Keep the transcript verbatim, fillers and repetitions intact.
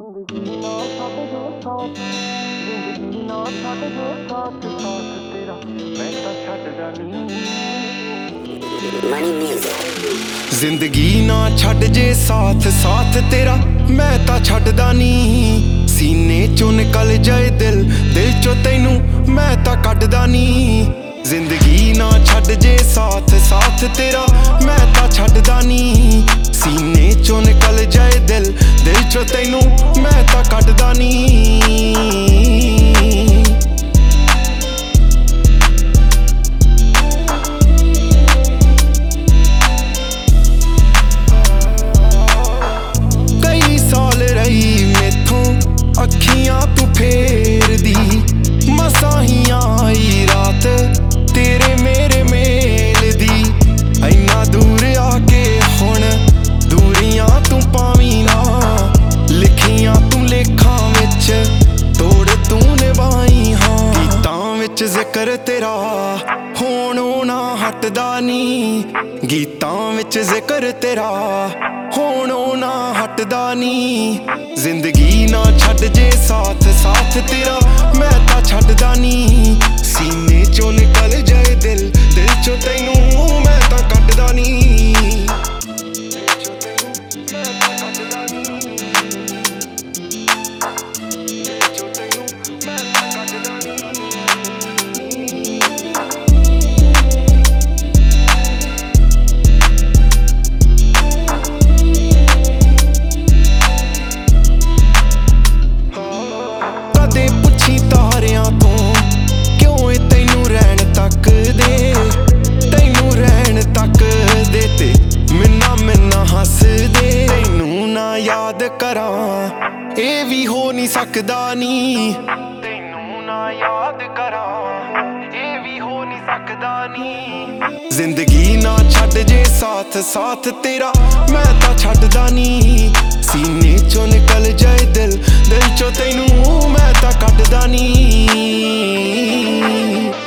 ਜ਼ਿੰਦਗੀ ਨਾ ਛੱਡ ਜੋ ਸਾਥ ਜ਼ਿੰਦਗੀ ਨਾ ਛੱਡ ਜੋ ਸਾਥ ਸਾਥ ਤੇਰਾ ਮੈਂ ਤਾਂ ਛੱਡਦਾ ਨਹੀਂ ਮਨੀ ਮਿਊਜ਼ਿਕ। ਜ਼ਿੰਦਗੀ ਨਾ ਛੱਡ ਜੇ ਸਾਥ ਸਾਥ ਤੇਰਾ ਮੈਂ ਤਾਂ ਛੱਡਦਾ ਨਹੀਂ। ਸੀਨੇ ਚੋਂ ਨਿਕਲ ਜਾਏ ਦਿਲ ਦਿਲ ਚੋਂ ਤੈਨੂੰ ਮੈਂ ਤਾਂ ਕੱਢਦਾ ਨਹੀਂ। ਜ਼ਿੰਦਗੀ ਨਾ ਛੱਡ ਜੇ ਸਾਥ ਸਾਥ ਤੇਰਾ ਮੈਂ ਤਾਂ ਛੱਡਦਾ ਨਹੀਂ। ਸੀਨੇ ਚੋਂ ਨਿਕਲ ਜਾਏ ਦਿਲ ਦਿਲ ਚੋਂ ਤੈਨੂੰ ਮੈਂ ਤਾਂ ਕੱਢਦਾ ਨਹੀਂ। ਕਈ ਸਾਲ ਰਹੀ ਮੈਥੋਂ ਅੱਖੀਆਂ ਤੂੰ ਫੇਰਦੀ, ਮਸਾਂ ਹੀ ਆਈ ਰਾਤ ਤੇਰੇ ਮੇਰੇ ਮੇਲ ਦੀ। ਇੰਨਾ ਦੂਰ ਆ ਕੇ ਹੁਣ ਦੂਰੀਆਂ ਤੂੰ ਪਾਵੀਂ ਨਾ, ਲਿਖੀਆਂ ਤੂੰ ਲੇਖਾਂ ਵਿੱਚ ਤੋੜ ਤੂੰ ਨਿਭਾਈ ਹਾਂ। ਗੀਤਾਂ ਵਿੱਚ ਜ਼ਿਕਰ ਤੇਰਾ ਹੁਣ ਨਾ ਹਟਦਾ ਨੀ, ਗੀਤਾਂ ਵਿੱਚ ਜ਼ਿਕਰ ਤੇਰਾ ਹੁਣ ਨਾ ਹਟਦਾ ਨੀ। ਜ਼ਿੰਦਗੀ ਨਾ ਛੱਡ ਜੇ ਸਾਥ ਸਾਥ ਤੇਰਾ ਮੈਂ ਤਾਂ ਛੱਡਦਾ ਨੀ। ਸੀਨੇ ਚੋਂ ਨਿਕਲ ਜਾਏ ਦਿਲ ਦਿਲ ਚੋਂ ਤੈਨੂੰ ਮੈਂ ਤਾਂ ਕੱਢਦਾ ਨੀ। ਕਦੇ ਪੁੱਛੀ ਤਾਰਿਆਂ ਤੋਂ ਕਿਉਂ ਏ ਤੈਨੂੰ ਰਹਿਣ ਤੱਕ ਦੇ, ਤੈਨੂੰ ਰਹਿਣ ਤੱਕ ਦੇ ਤੇ ਮਿੰਨਾ ਮਿੰਨਾ ਹੱਸਦੇ। ਤੈਨੂੰ ਨਾ ਯਾਦ ਕਰਾਂ ਇਹ ਵੀ ਹੋ ਨਹੀਂ ਸਕਦਾ ਨੀ, ਤੈਨੂੰ ਨਾ ਯਾਦ ਕਰਾਂ ਇਹ ਵੀ ਹੋ ਨਹੀਂ ਸਕਦਾ ਨੀ। ਜ਼ਿੰਦਗੀ ਨਾ ਛੱਡ ਜੇ ਸਾਥ ਸਾਥ ਤੇਰਾ ਮੈਂ ਤਾਂ ਛੱਡਦਾ ਨੀ। ਸੀਨੇ ਚੋਂ ਨਿਕਲ ਜਾਏ ਦਿਲ ਦਿਲ ਚੋਂ ਤੈਨੂੰ ਮੈਂ ਤਾਂ ਕੱਢਦਾ ਨੀ।